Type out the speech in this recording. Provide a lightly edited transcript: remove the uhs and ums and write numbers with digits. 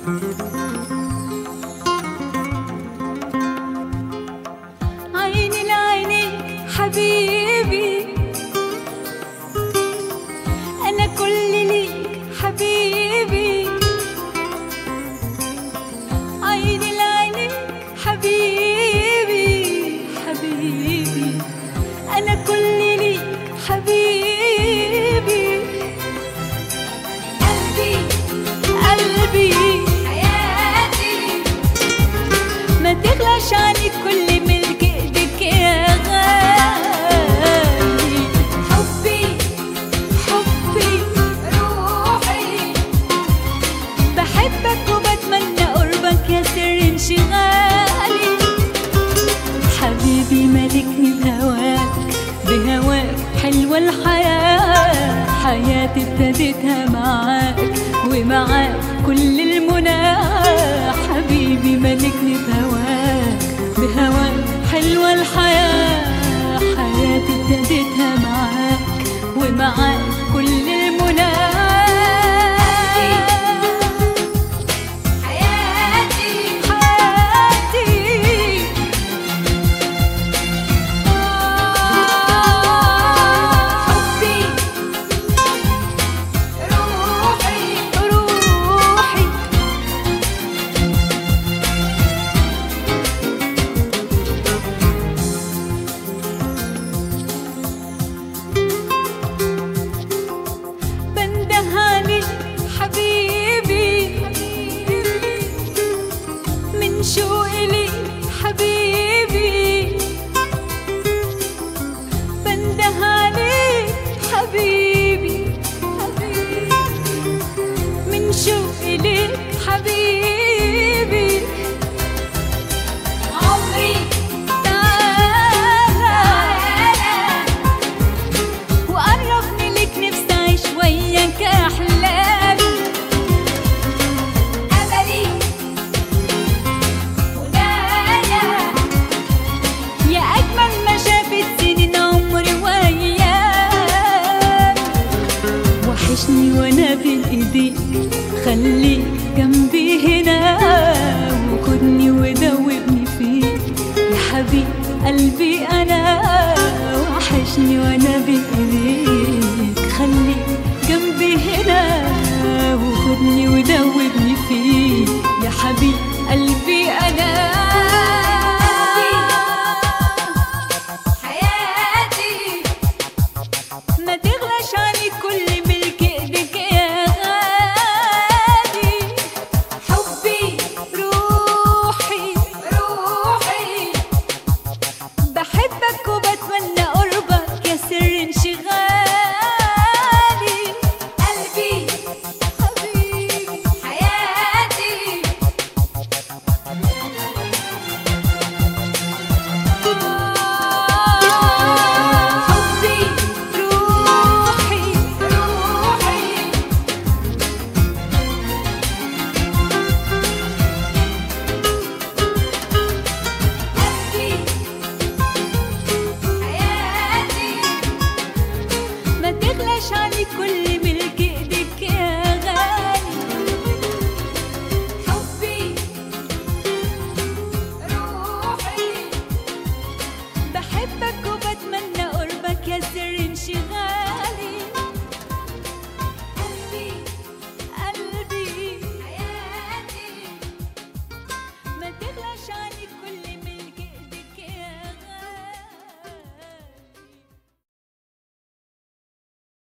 عيني لعينيك حبيبي، أنا كل ليك حبيبي. عيني لعينيك حبيبي حبيبي، أنا كل ليك حبيبي. قلبي قلبي حياتي، ما تغلاش عني كل ملك ايدك يا غالي. حبي حبي روحي، بحبك وبتمنى قربك يا سر انشغالي. حبيبي ملكني بهواك، بهواك حلوة الحياة، حياتي ابتديتها معاك ومعاك كل المنى. حبيبي ملكني بهواك، بهواك حلوة الحياة، حياتي ابتديتها معاك ومعاك كل المنى. شوقي ليك حبيبي، بنده عليك حبيبي حبيبي، من شوقي ليك حبيبي. عمري تعالى وقربني ليك، نفسي أعيش وياك أحلامي. وحشني وانا بين ايديك، خليك جنبي هنا وخدني ودوبني فيك يا حبيب قلبي انا. وحشني وانا بين ايديك، خليك جنبي هنا وخدني ودوبني فيك يا حبيب قلبي انا.